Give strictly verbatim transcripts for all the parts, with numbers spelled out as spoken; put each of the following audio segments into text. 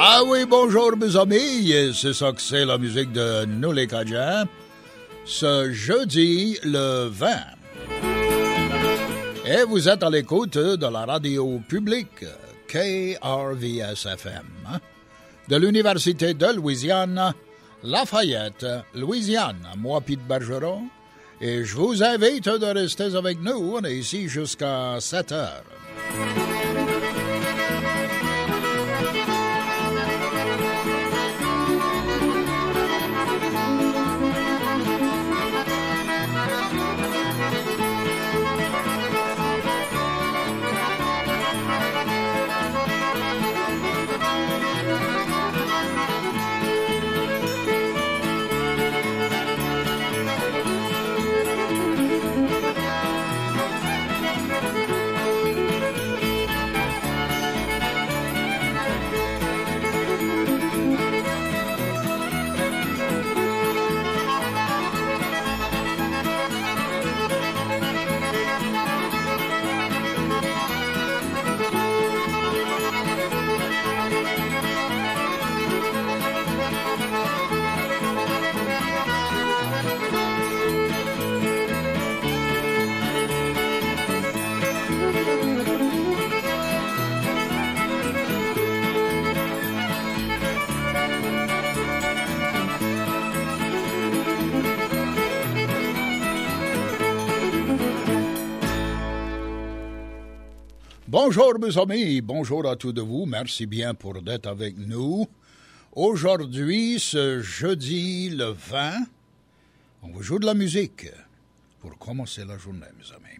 Ah oui, bonjour mes amis, c'est ça que c'est la musique de Nous les Cajuns. Ce jeudi le vingt. Et vous êtes à l'écoute de la radio publique K R V S F M de l'Université de Louisiane, Lafayette, Louisiane. Moi, Pete Bergeron, et je vous invite de rester avec nous. On est ici jusqu'à sept heures. Bonjour mes amis, bonjour à tous de vous, merci bien pour d'être avec nous. Aujourd'hui, ce jeudi le vingt, on vous joue de la musique pour commencer la journée, mes amis.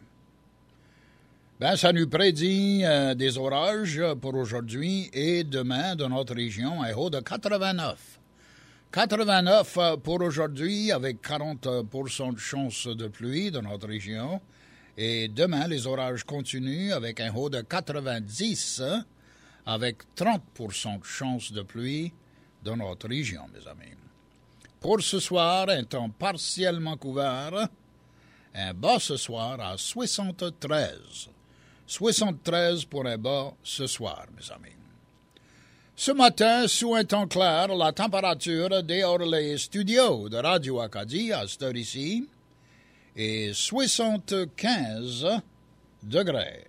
Ben, ça nous prédit euh, des orages pour aujourd'hui et demain dans notre région, un haut de quatre-vingt-neuf. quatre-vingt-neuf pour aujourd'hui avec quarante pour cent de chance de pluie dans notre région. Et demain, les orages continuent avec un haut de quatre-vingt-dix, avec trente pour cent de chance de pluie dans notre région, mes amis. Pour ce soir, un temps partiellement couvert, un bas ce soir à soixante-treize. soixante-treize pour un bas ce soir, mes amis. Ce matin, sous un temps clair, la température dehors les studios de Radio Acadie à cette heure ici et soixante-quinze degrés.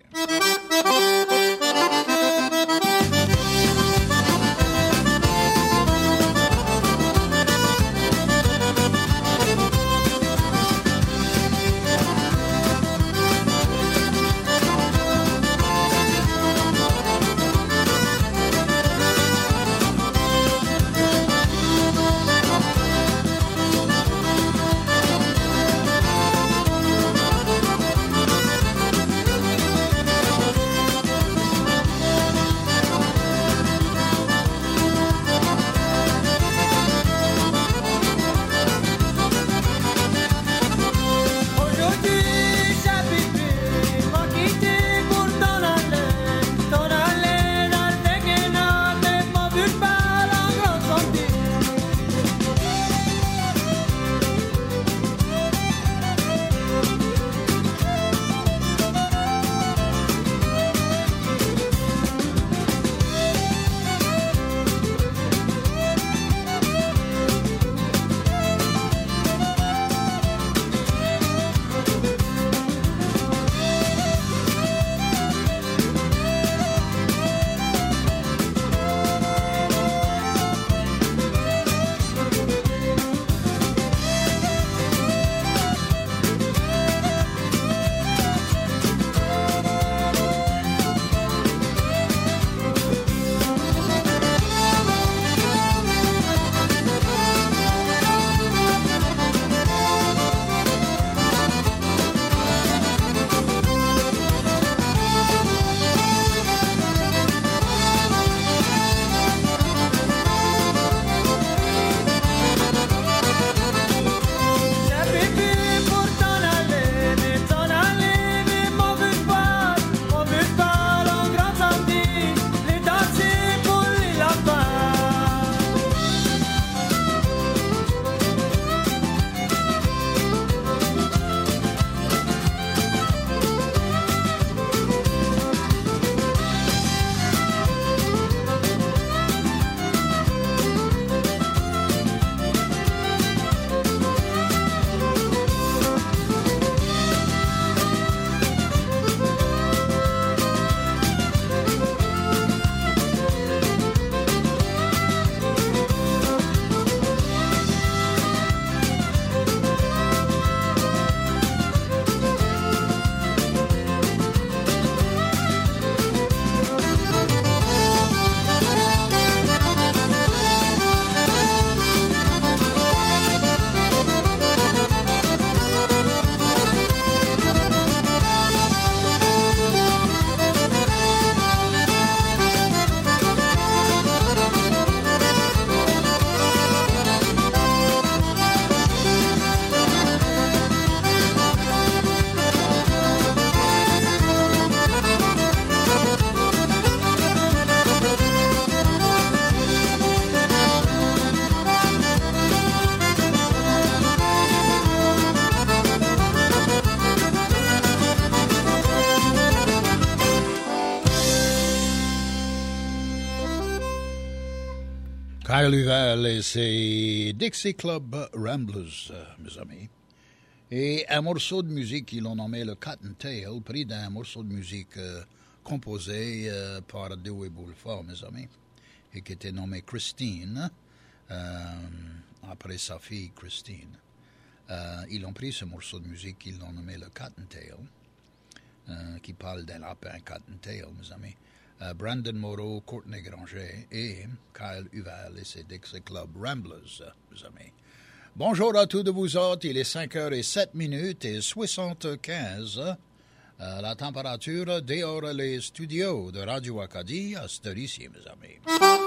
Kyle Huvel et ses Dixie Club Ramblers, euh, mes amis. Et un morceau de musique qu'ils ont nommé le Cottontail, pris d'un morceau de musique euh, composé euh, par Dewey Bulford, mes amis, et qui était nommé Christine, euh, après sa fille Christine. Euh, ils ont pris ce morceau de musique qu'ils ont nommé le Cottontail, euh, qui parle d'un lapin Cottontail, mes amis. Uh, Brandon Moreau, Courtney Granger et Kyle Huvel et ses Dixie Club Ramblers, mes amis. Bonjour à tous de vous autres, il est cinq heures sept minutes et soixante-quinze. Uh, la température dehors les studios de Radio Acadie à cette heure-ci, mes amis.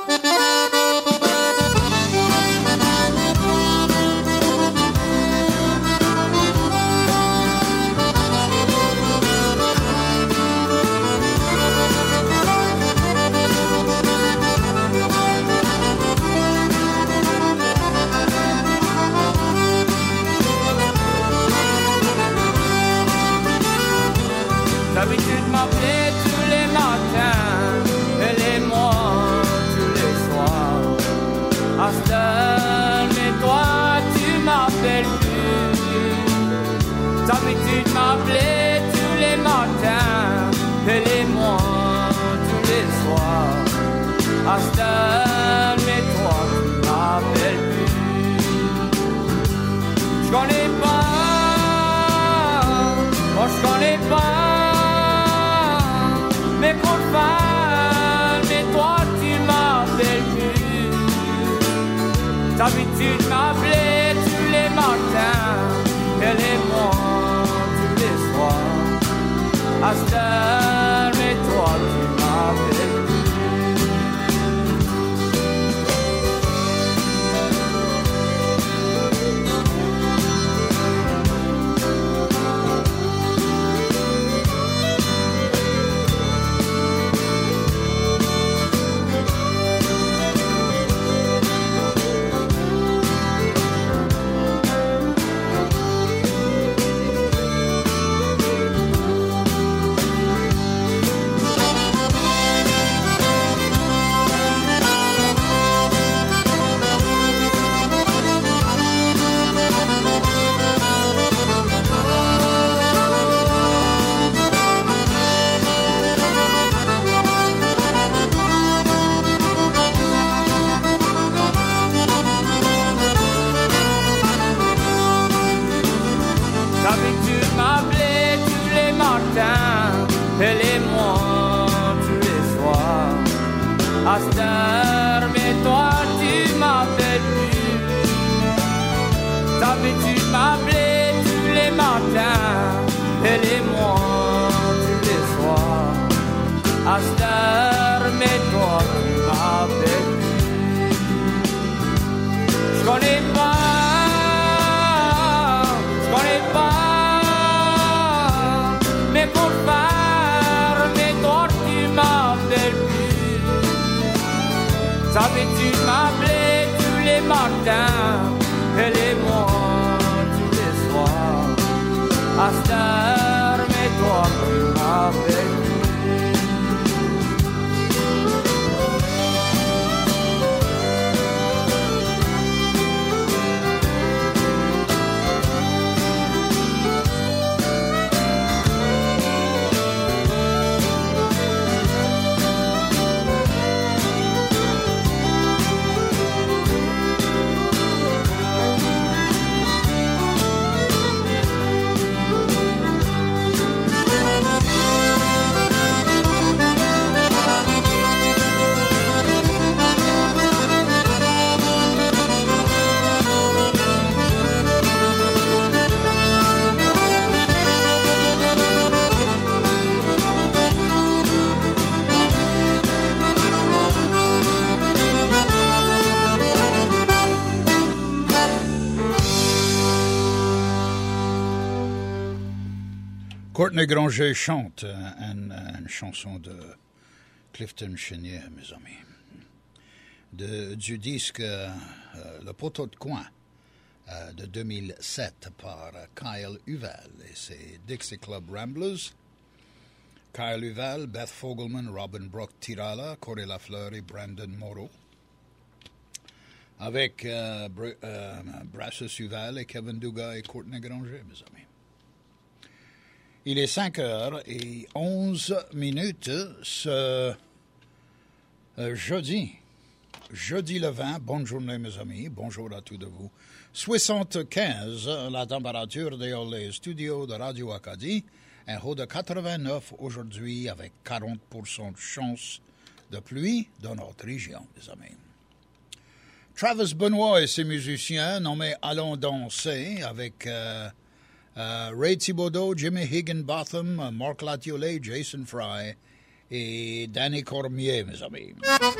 D'habitude m'appeler tous les matins et les mois tous les soirs. À cette heure, mais toi tu m'appelles plus. D'habitude m'appeler tous les matins et les mois tous les soirs. À cette heure, mais toi tu m'appelles plus. Je connais pas, moi je connais pas. Mais qu'on parle, mais toi tu m'appelles plus. D'habitude m'appeler tous les matins et les mois tous les soirs. À cette heure, mais toi tu m'appelles plus. Et les mois tous les soirs. À cette heure, mais toi tu m'appelles plus. D'habitude m'appeler tous les matins et les mois tous les soirs. À cette heure, mais toi tu m'appelles plus. Je connais pas, je connais pas, mais pour pas. D'habitude m'appeler tous les matins et les mois tous les soirs. À cette heure, mais toi tu m'appelles plus. Courtney Granger chante une, une chanson de Clifton Chenier, mes amis, de, du disque euh, Le Poteau de Coin euh, de deux mille sept par Kyle Huvel et ses Dixie Club Ramblers. Kyle Huvel, Beth Fogelman, Robin Brock Tirala, Corey Lafleur et Brandon Moreau. avec euh, Br- euh, Brasseur Suval et Kevin Dugas et Courtney Granger, mes amis. Il est cinq heures et onze minutes ce euh, jeudi. Jeudi le vingt, bonne journée mes amis, bonjour à tous de vous. soixante-quinze, la température dans les studios de Radio Acadie, un haut de quatre-vingt-neuf aujourd'hui avec quarante pour cent de chance de pluie dans notre région, mes amis. Travis Benoit et ses musiciens nommés Allons danser avec euh, euh, Ray Thibodeau, Jimmy Higginbotham, Marc Latiolet, Jason Fry et Danny Cormier, mes amis.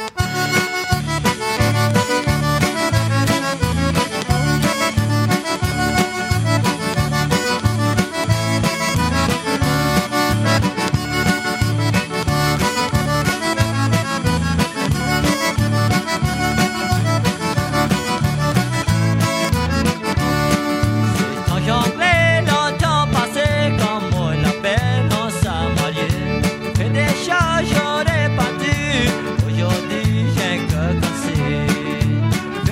J'aurais pas dû, aujourd'hui j'ai que cassé.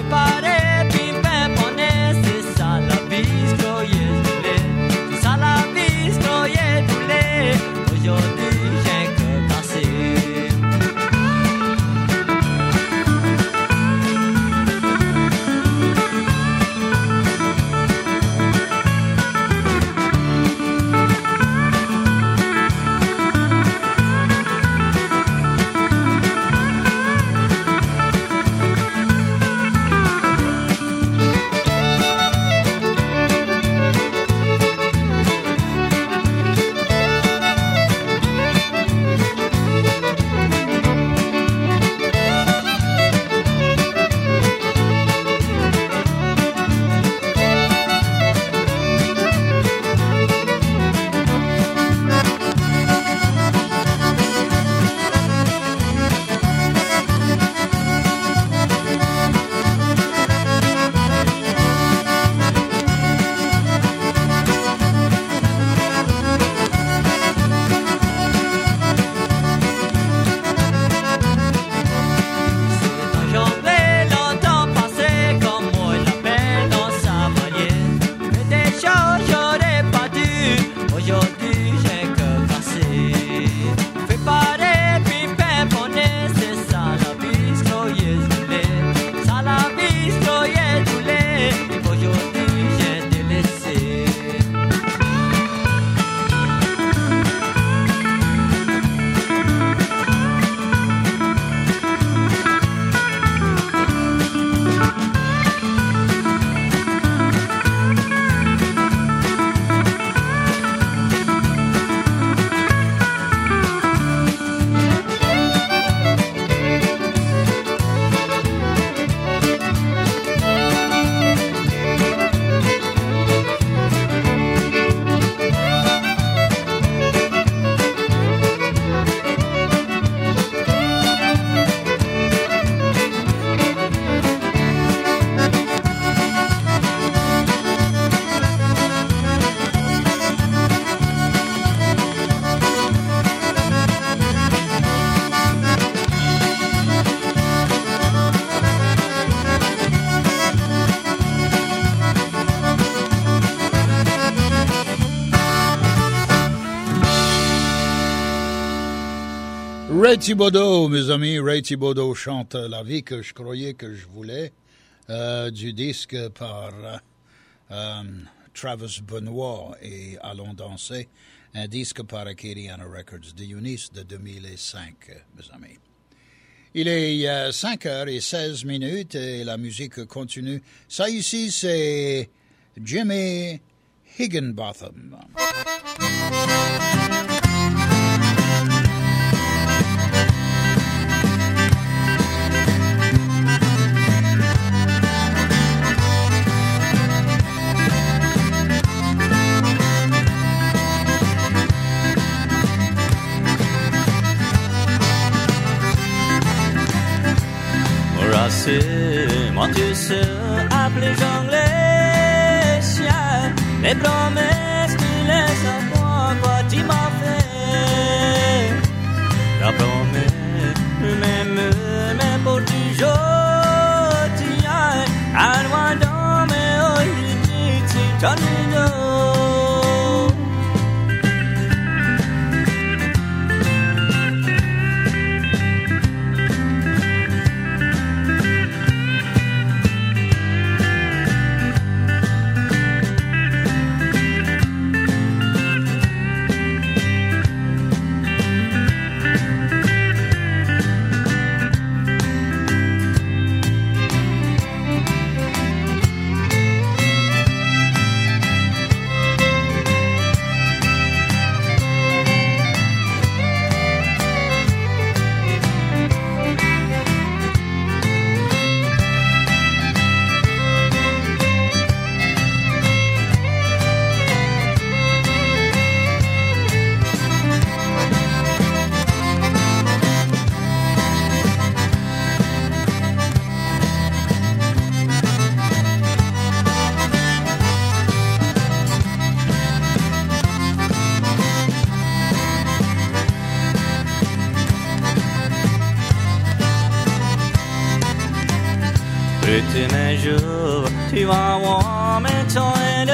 Ray Thibodeau, mes amis, Ray Thibodeau chante La vie que je croyais que je voulais, euh, du disque par euh, Travis Benoit et Allons danser, un disque par Acadiana Records de Eunice de deux mille cinq, mes amis. Il est euh, cinq heures et seize minutes et la musique continue. Ça ici, c'est Jimmy Higginbotham. Moi tu sais appeler jongleur chien, les promesses tu laisses à moi, quoi tu m'as fait. La promesse, même, même pour toujours, tu as Ute mes jours, tu vas voir mes toiles,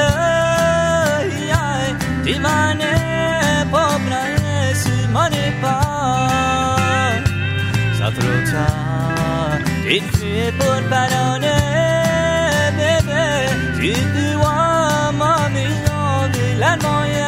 tu vas ne pas prendre si m'en est pas. Ça trop tard, il fait pour pardonner, bébé, tu dois ma maison de la moyenne.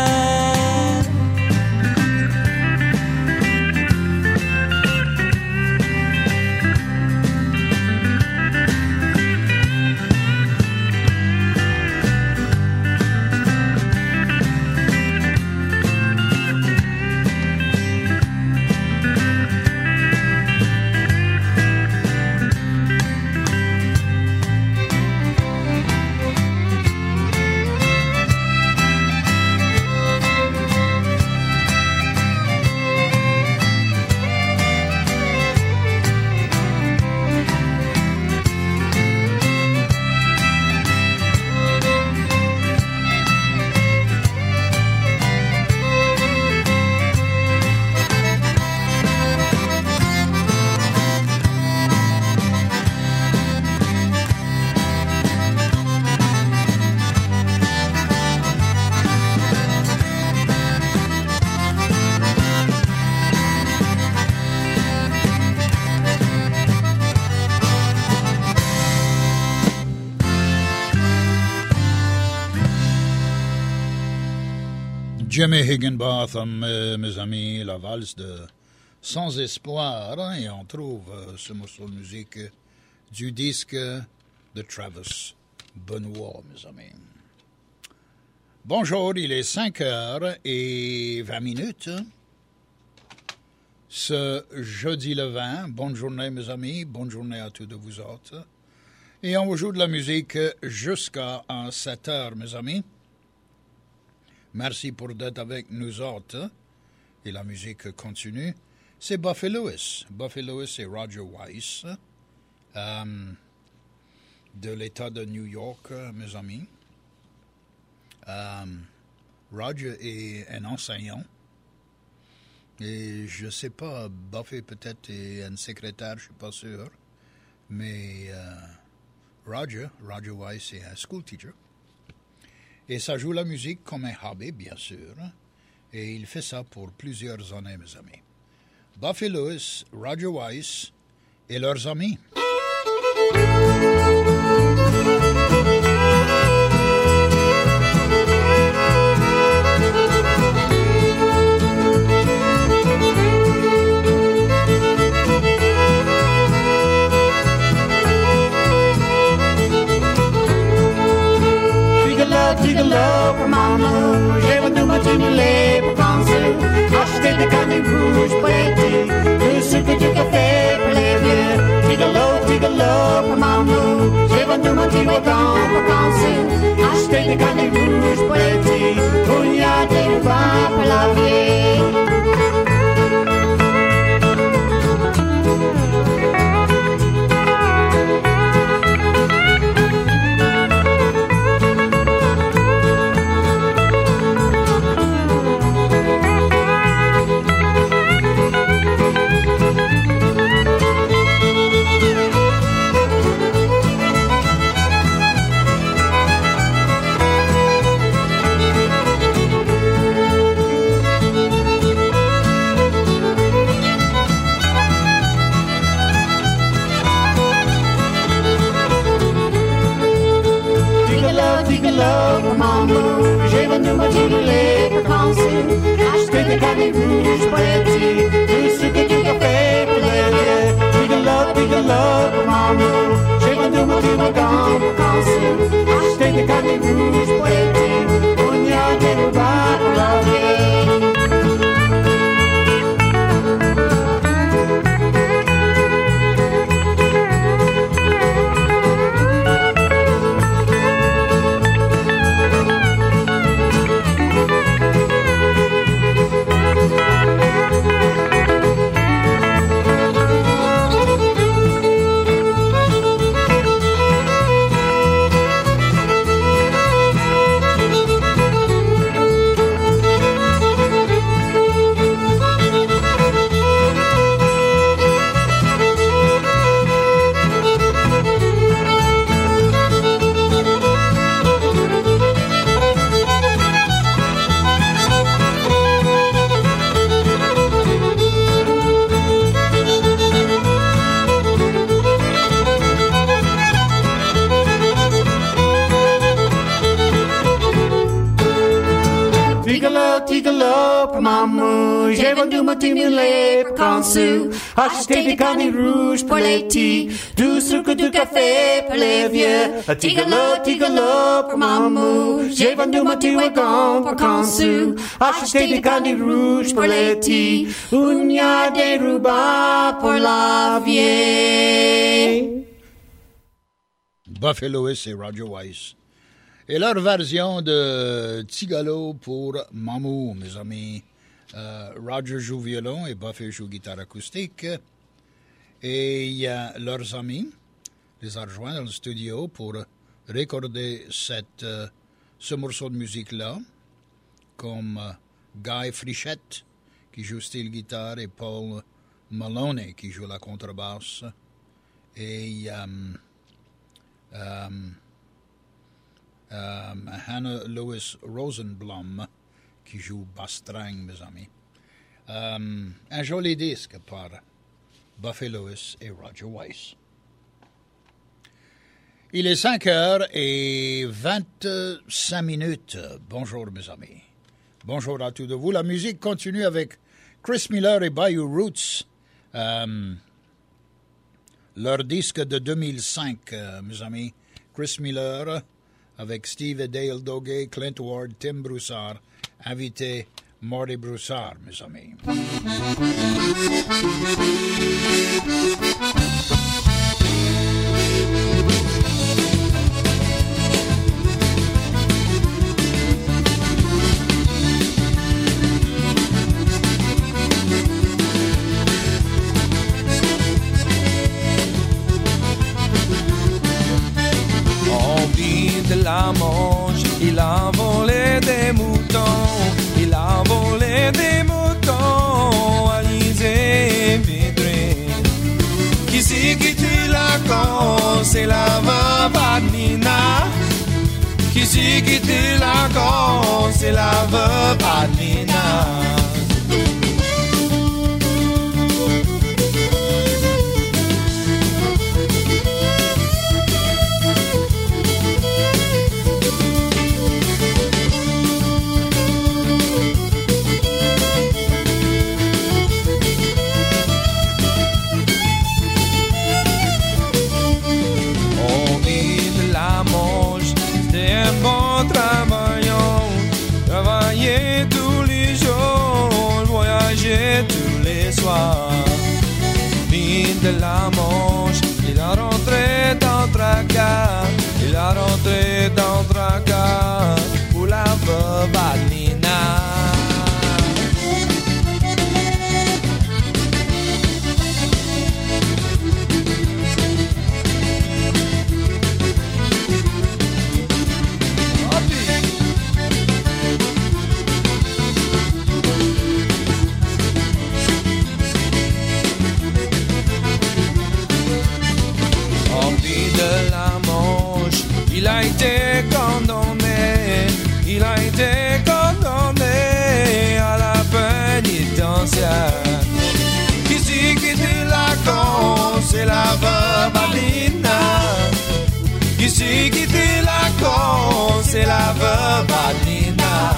Jimmy Higginbotham, euh, mes amis, la valse de Sans Espoir, hein, et on trouve euh, ce morceau de musique euh, du disque de Travis Benoit, mes amis. Bonjour, il est cinq heures et vingt minutes. Ce jeudi le vingt, bonne journée mes amis, bonne journée à tous de vous autres. Et on vous joue de la musique jusqu'à sept heures, mes amis. Merci pour d'être avec nous autres. Et la musique continue. C'est Buffy Lewis. Buffy Lewis et Roger Weiss, euh, de l'État de New York, mes amis. Euh, Roger est un enseignant. Et je ne sais pas, Buffy peut-être est un secrétaire, je ne suis pas sûr. Mais euh, Roger, Roger Weiss est un school teacher. Et ça joue la musique comme un hobby, bien sûr. Et il fait ça pour plusieurs années, mes amis. Buffy Lewis, Roger Weiss et leurs amis. Diga love pour maman, j'ai vendu ma timulée pour penser. Acheter des cannes rouges pour l'été, tout ce que tu as fait pour les vieux. Diga love, diga love pour maman, j'ai vendu ma timulée pour penser. Acheter des cannes rouges pour l'été, où il y a des vents pour la vie. J'ai vendu ma timulée pour penser. Acheter des cannes rouges pour l'été, tout ce que tu as fait pour les vieux. Diga love, diga love pour maman, j'ai vendu ma timulée pour penser. Acheter des cannes rouges pour l'été, où il y a des repas pour la vie. tigolo, mamu, j'ai vendu mon timulé, conçu. Acheté des cannes rouges pour les petits, du sucre, du café pour les vieux. Tigolo, tigolo, mamu, j'ai vendu mon petit wagon pour conçu. Acheté des cannes rouges pour les petits, un yard des rubans pour la vieille. Buffalo Lewis et Roger Weiss. Et leur version de Tigalo pour Mamou, mes amis. Euh, Roger joue violon et Buffy joue guitare acoustique. Et il y a leurs amis les a rejoints dans le studio pour recorder cette, euh, ce morceau de musique-là, comme euh, Guy Frichette qui joue style guitare et Paul Maloney qui joue la contrebasse. Et um, um, um, Hannah Lewis Rosenblum qui joue basse-string, mes amis. Um, un joli disque par Buffy Lewis et Roger Weiss. Il est cinq heures et vingt-cinq minutes. Bonjour, mes amis. Bonjour à tous de vous. La musique continue avec Chris Miller et Bayou Roots. Um, leur disque de deux mille cinq, euh, mes amis. Chris Miller avec Steve et Dale Doggett, Clint Ward, Tim Broussard, invité Marty Broussard, mes amis. De la Manche, il a volé des moutons, il a volé des moutons, alisés et vidrés. Qui c'est qui dit la con, c'est la veuve Adelina. Qui c'est qui dit la con, c'est la veuve Adelina. Travailler tous les jours, voyager tous les soirs. Vine de la Manche, il a rentré dans Tracas, il a rentré dans Tracas pour la veuve Adelina. Il a été condamné, il a été condamné à la pénitentiaire. Qui c'est qui dit la con, c'est la veuve Adelina. Qui c'est qui dit la con, c'est la veuve Adelina.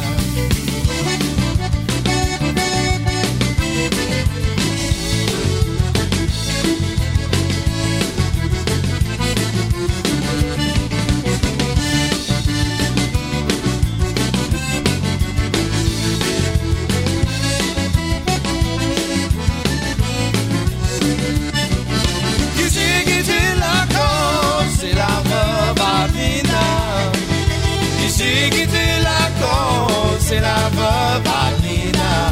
Qui dit la con, c'est la veuve Adelina.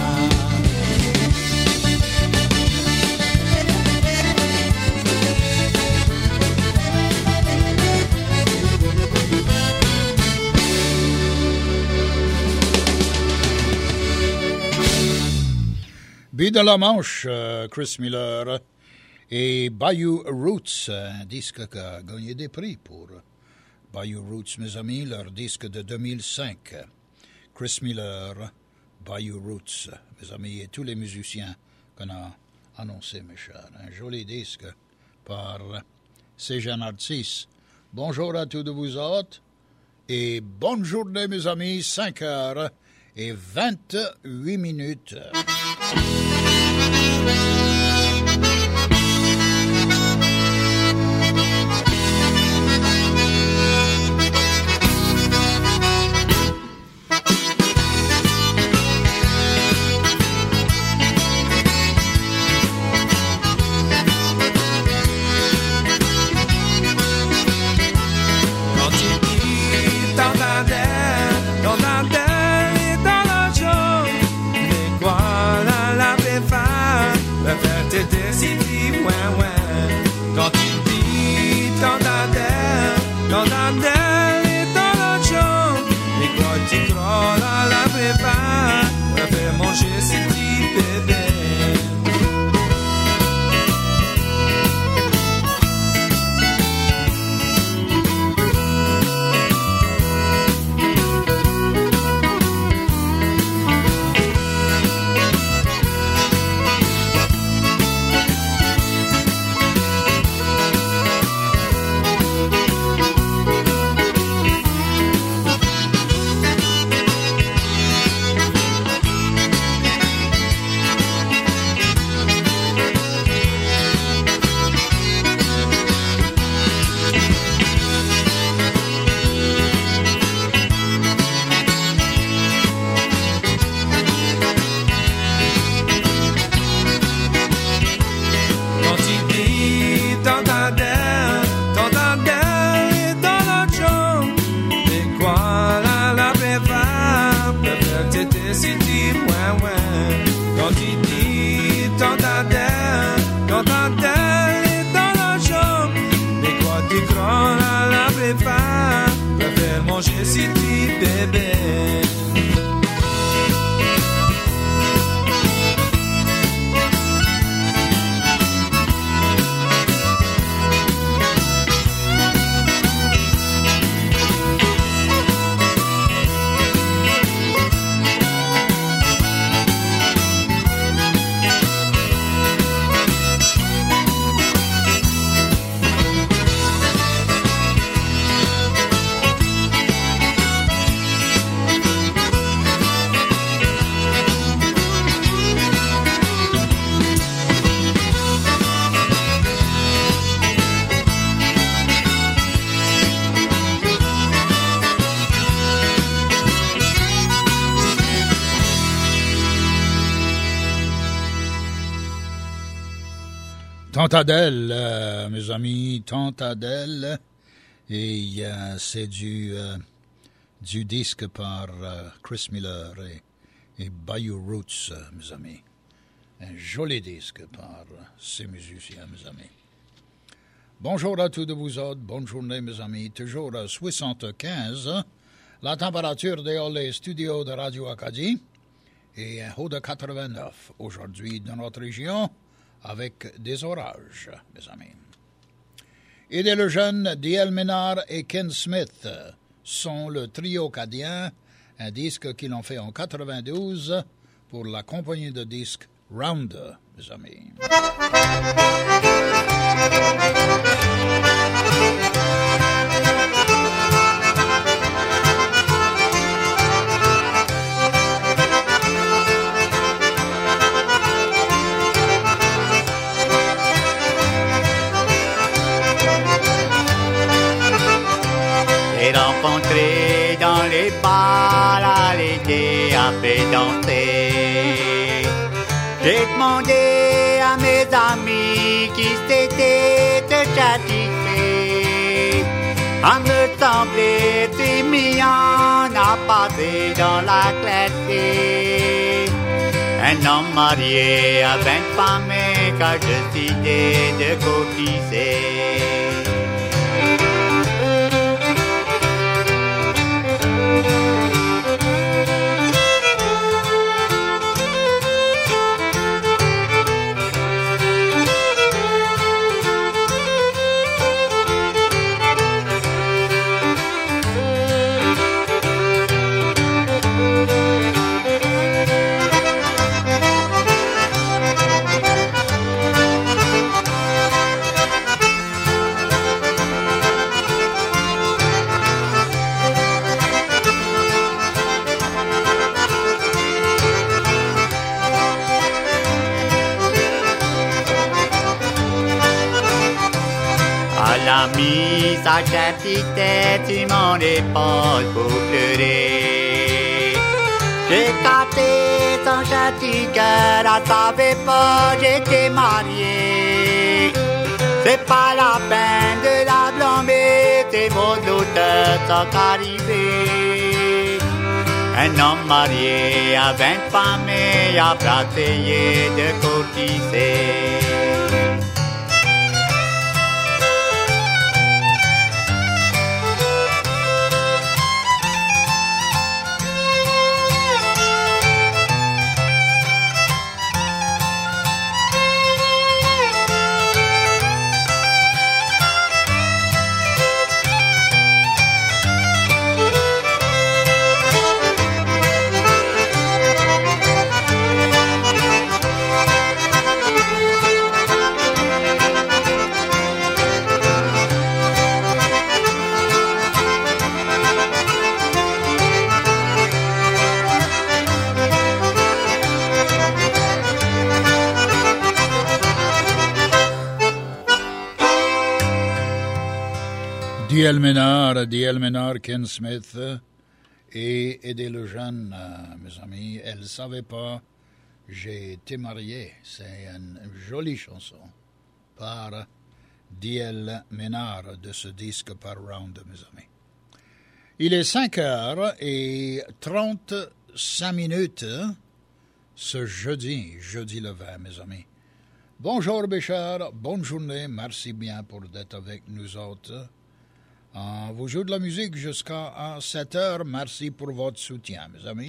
Bille de la Manche, euh, Chris Miller et Bayou Roots, un disque qui a gagné des prix pour Bayou Roots, mes amis, leur disque de deux mille cinq. Chris Miller, Bayou Roots, mes amis, et tous les musiciens qu'on a annoncés, mes chers. Un joli disque par ces jeunes artistes. Bonjour à tous de vous autres et bonne journée, mes amis, cinq heures et vingt-huit minutes. Tante Adèle, euh, mes amis, Tante Adèle, et euh, c'est du, euh, du disque par euh, Chris Miller et, et Bayou Roots, euh, mes amis. Un joli disque par euh, ces musiciens, mes amis. Bonjour à tous de vous autres, bonne journée, mes amis. Toujours à soixante-quinze, la température dehors les studios de Radio Acadie est un haut de quatre-vingt-neuf aujourd'hui dans notre région, avec des orages, mes amis. Il et le jeune D L Ménard et Ken Smith sont le trio cadien, un disque qu'ils ont fait en quatre-vingt-douze pour la compagnie de disques Rounder, mes amis. J'ai rencontré dans les bars à l'été à danser. J'ai demandé à mes amis qui s'étaient chatissés. À me sembler Timmy en a passé dans la clarté. Un homme marié à vingt femmes et qu'a décidé de cotiser. Elle a mis sa petite tête sur mon épaule pour pleurer. J'ai capté son gentil cœur, elle savait pas j'étais marié. C'est pas la peine de la blâmer, c'est vos auteurs sont arrivés. Un homme marié à vingt femmes et a essayé de courtiser. D L Ménard, D L Ménard, Ken Smith et aider le jeune, euh, mes amis. Elle ne savait pas, j'ai été marié. C'est une jolie chanson par D L Ménard de ce disque par Round, mes amis. Il est cinq heures et trente-cinq minutes ce jeudi, jeudi le vingt, mes amis. Bonjour Béchard, bonne journée, merci bien pour d'être avec nous autres. On vous joue de la musique jusqu'à sept heures. Merci pour votre soutien, mes amis.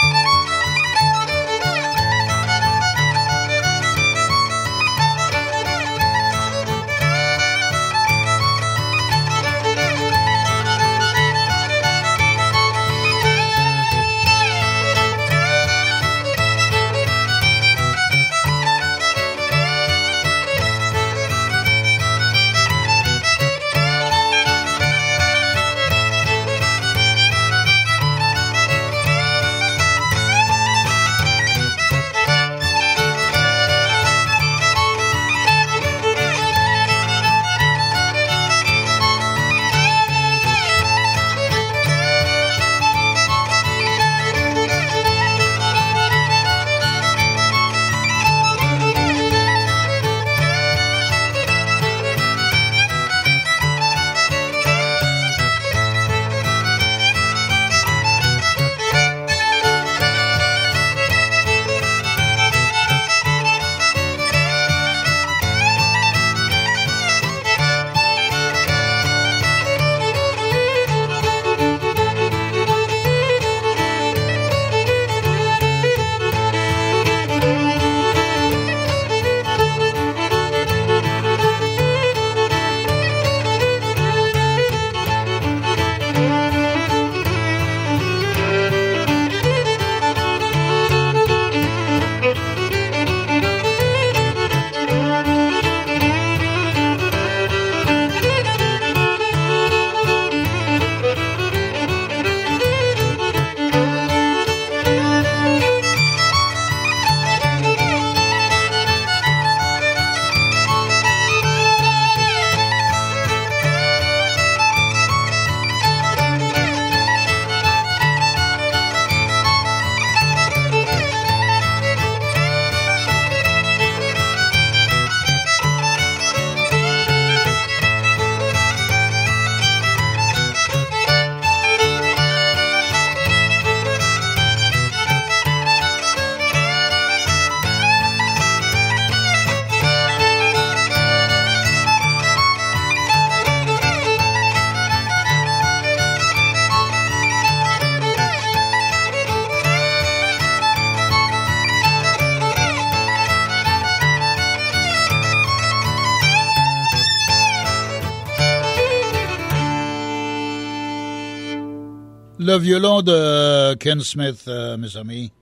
Le violon de Ken Smith, euh, mes amis,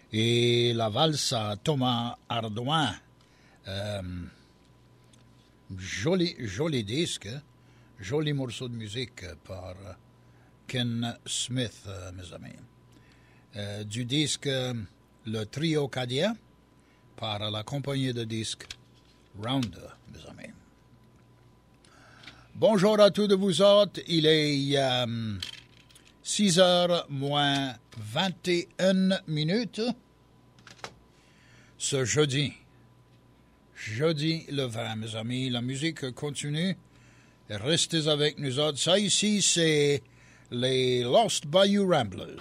et la valse à Thomas Ardouin. Euh, joli, joli disque, joli morceau de musique par Ken Smith, euh, mes amis. Euh, du disque Le Trio Cadien par la compagnie de disques Round, mes amis. Bonjour à tous de vous autres. Il est euh, six heures moins vingt et une minutes. Ce jeudi. Jeudi le vingt, mes amis. La musique continue. Restez avec nous autres. Ça ici, c'est les Lost Bayou Ramblers.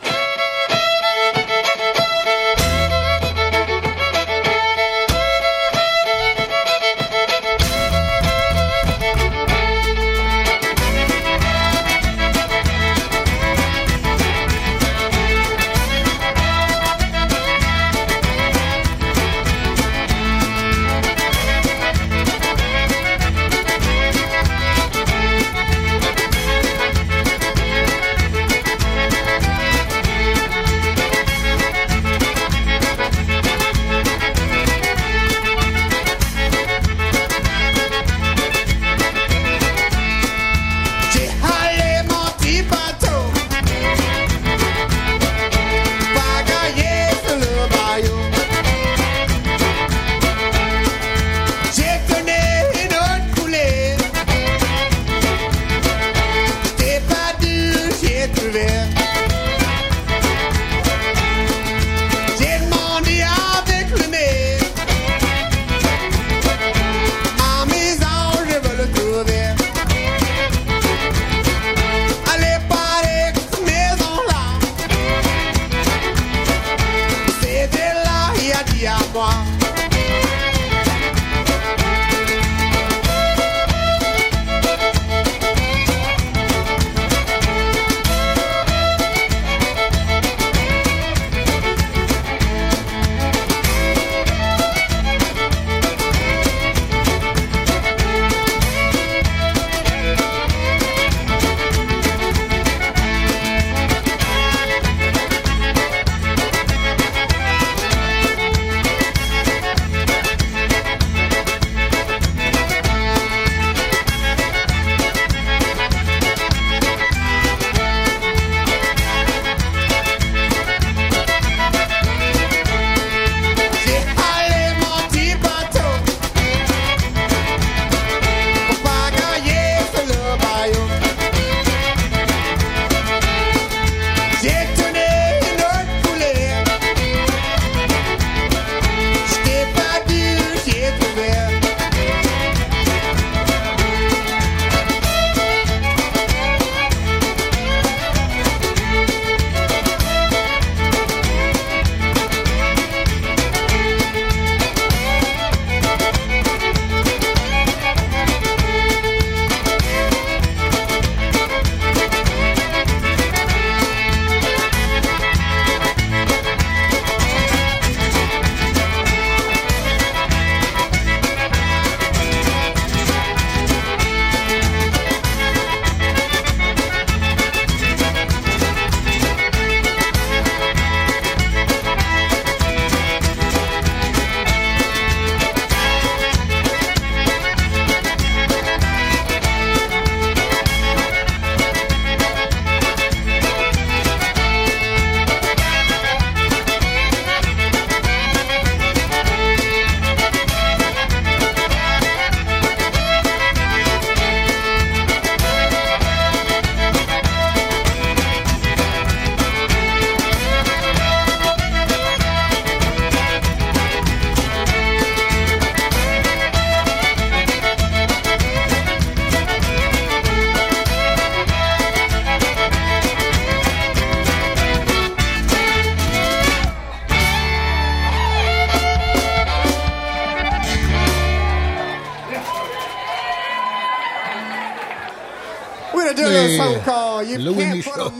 Louis Michaud.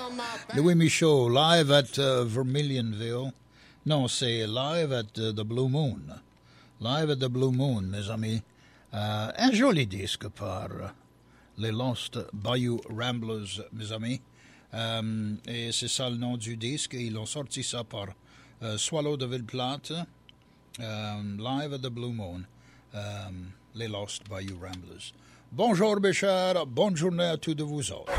Louis Michaud, live at uh, Vermilionville. Non, c'est live at uh, the Blue Moon. Live at the Blue Moon, mes amis. Uh, un joli disque par uh, les Lost Bayou Ramblers, mes amis. Um, et c'est ça le nom du disque. Ils ont sorti ça par uh, Swallow de Ville-Plate. Um, live at the Blue Moon. Um, les Lost Bayou Ramblers. Bonjour, mes chers. Bonne journée à tous de vous autres.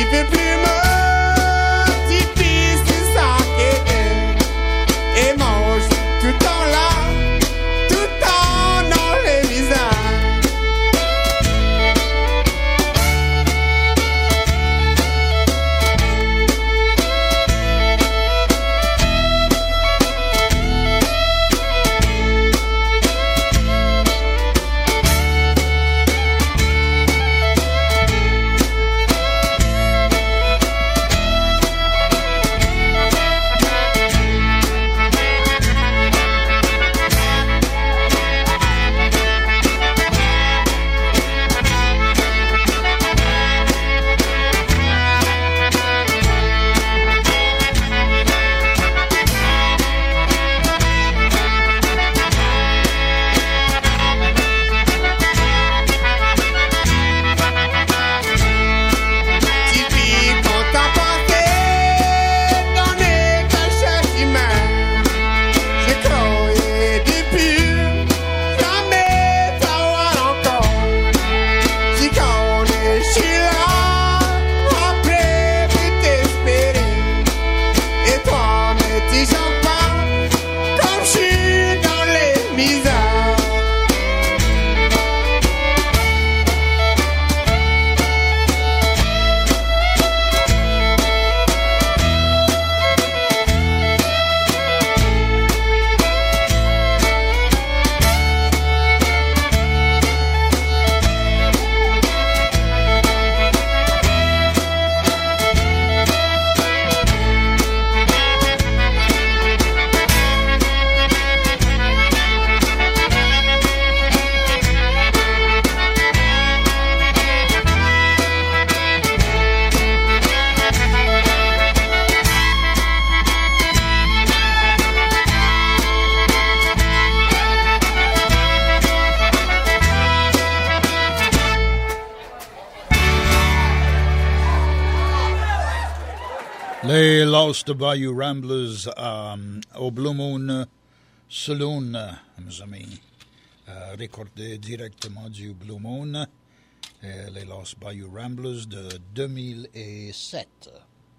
fait plume, petit fils, c'est ça qui est. Et mange tout le temps là, tout le temps dans les visages. Les Lost Bayou Ramblers euh, au Blue Moon Saloon, mes amis, euh, recordé directement du Blue Moon, et les Lost Bayou Ramblers de deux mille sept.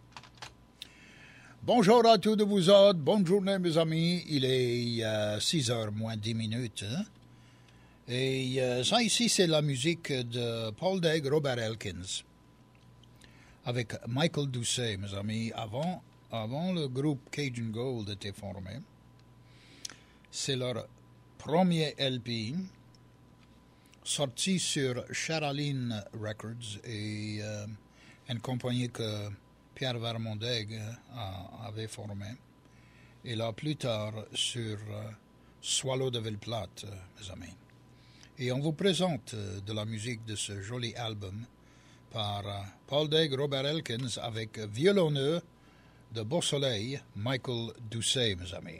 Bonjour à tous de vous autres, bonne journée mes amis, il est euh, six heures moins dix minutes, hein? Et euh, ça ici c'est la musique de Paul Degg, Robert Elkins, avec Michael Doucet, mes amis, avant, avant le groupe Cajun Gold était formé. C'est leur premier L P, sorti sur Charaline Records, et euh, une compagnie que Pierre Vermondeg avait formée. Et là, plus tard, sur euh, Swallow de Ville-Plate, mes amis. Et on vous présente euh, de la musique de ce joli album par uh, Paul Degg, Robert Elkins, avec violonneux de Beau Soleil, Michael Doucet, mes amis.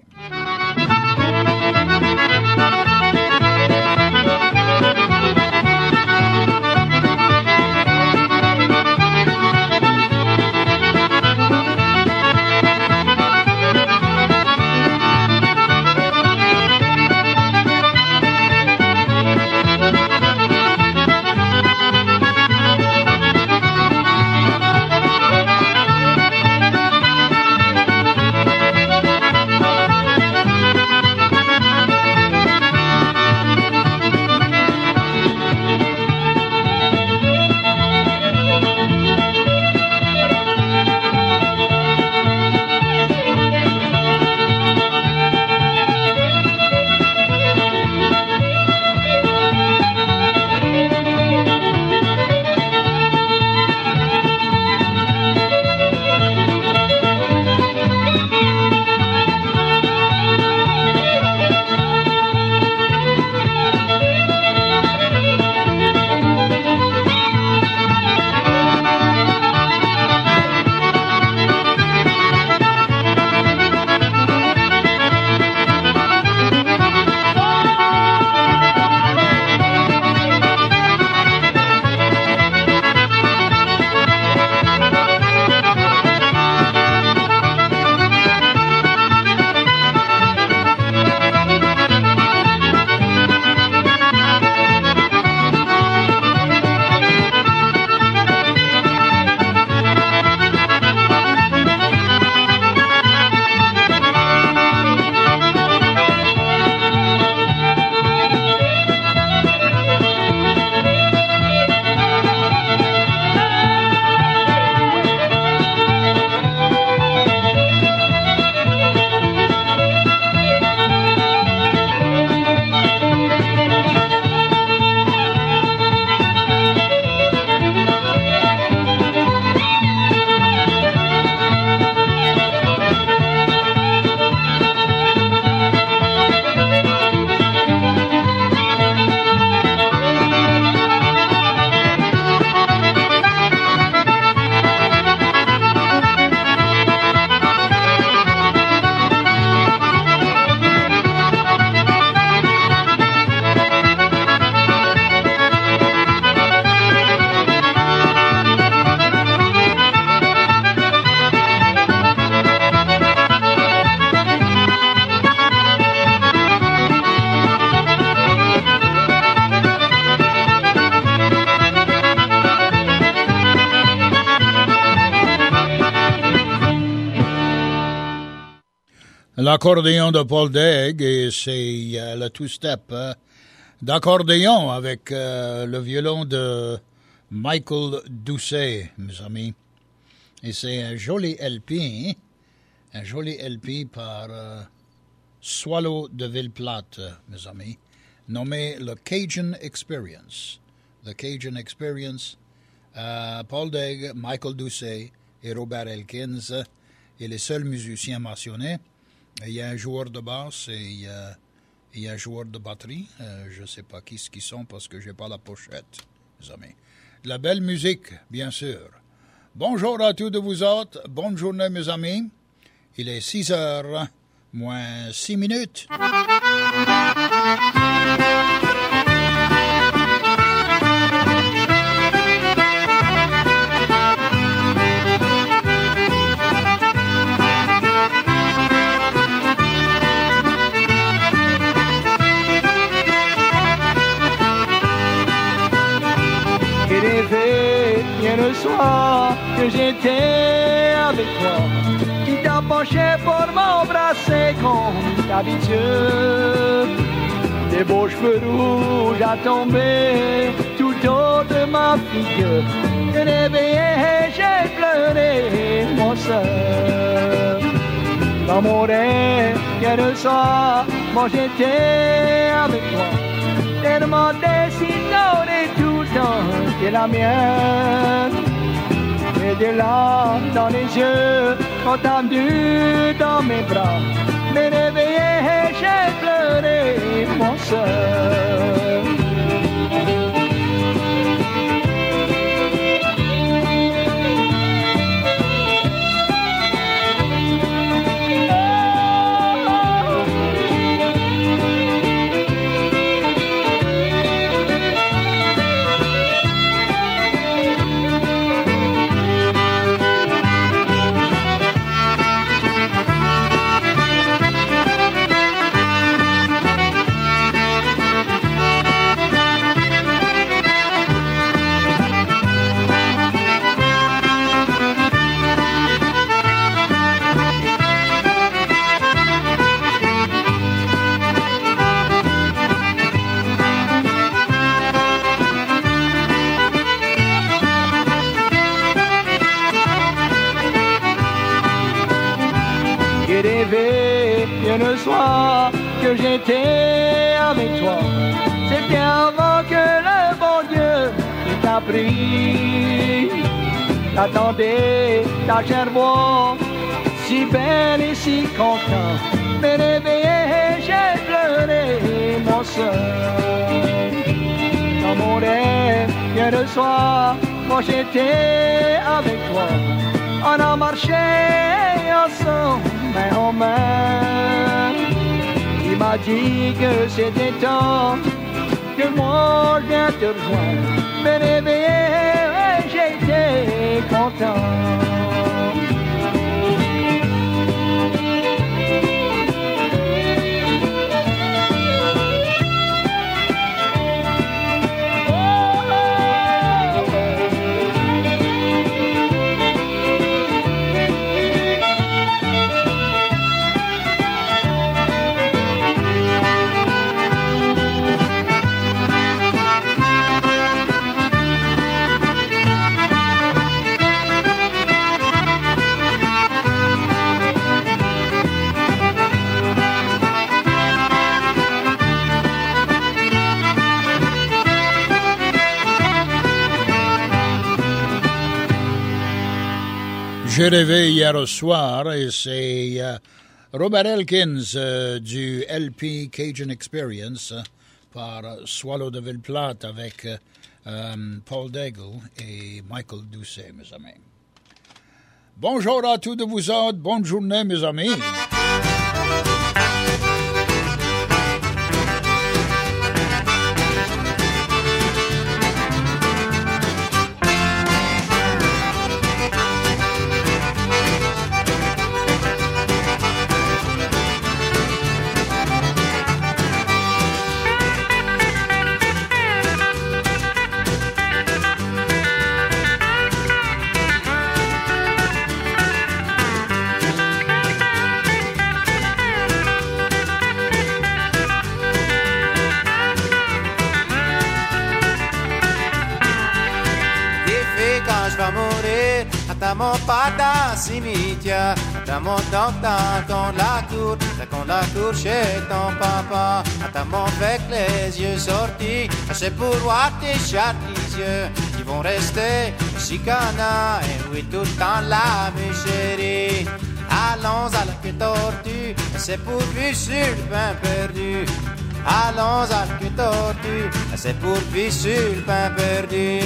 l'accordéon de Paul Degg et c'est euh, le two-step euh, d'accordéon avec euh, le violon de Michael Doucet, mes amis. Et c'est un joli L P, hein? Un joli L P par euh, Swallow de Ville-Plate, mes amis, nommé le Cajun Experience. The Cajun Experience, euh, Paul Degg, Michael Doucet et Robert Elkins, et les seuls musiciens mentionnés. Il y a un joueur de basse et il y a, il y a un joueur de batterie. Euh, je ne sais pas qui ce qu'ils sont parce que je n'ai pas la pochette, mes amis. De la belle musique, bien sûr. Bonjour à tous de vous autres. Bonne journée, mes amis. Il est six heures, moins six minutes. J'ai rêvé hier le soir que j'étais avec toi, qui t'approchait pour m'embrasser comme d'habitude. Des beaux cheveux rouges à tomber tout autour de ma figure. J'ai réveillé, j'ai pleuré, mon seul. Dans mon rêve, hier le soir, moi j'étais avec toi. Tellement décidant et tout le temps, t'es la mienne. Et des larmes dans les yeux, entendu dans mes bras. Mais réveillé, j'ai pleuré, mon seul. Le soir que j'étais avec toi, c'était avant que le bon Dieu t'a pris. T'attendais ta gerboise, si belle et si content. Mais réveillé, j'ai pleuré, mon seul. Dans mon rêve, hier le soir, moi j'étais avec toi. On a marché ensemble, main en main. Il m'a dit que c'était temps que moi je viens te rejoindre. Mais réveillé, j'étais content. J'ai rêvé hier au soir et c'est euh, Robert Elkins euh, du L P Cajun Experience euh, par Swallow de Ville-Plate avec euh, Paul Degg et Michael Doucet, mes amis. Bonjour à tous de vous autres, bonne journée, mes amis. Attends-moi pas dans le cimetière, attends-moi dans le coin de la cour, dans le coin de la cour chez ton papa. Attends-moi avec les yeux sortis, c'est pour voir tes chartis yeux qui vont rester chicana et oui tout le temps là, mes chéris. Allons à la queue tortue, c'est pour vivre sur le pain perdu. Allons à la queue tortue, c'est pour vivre sur le pain perdu.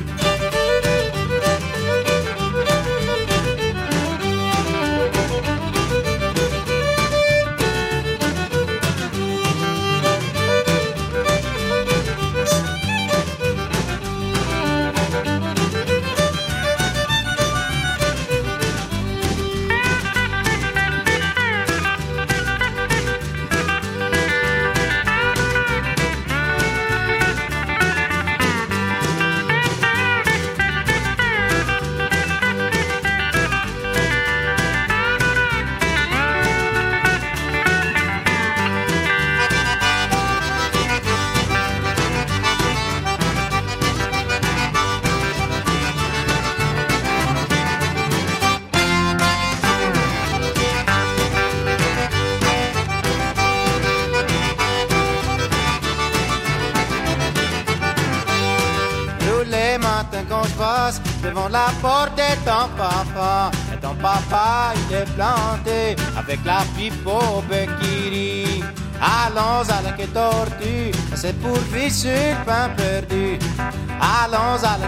Devant la porte de ton papa, et ton papa il est planté avec la pipe au béquiri. Allons à la queue tortue, c'est pour vivre sur le pain perdu. Allons à la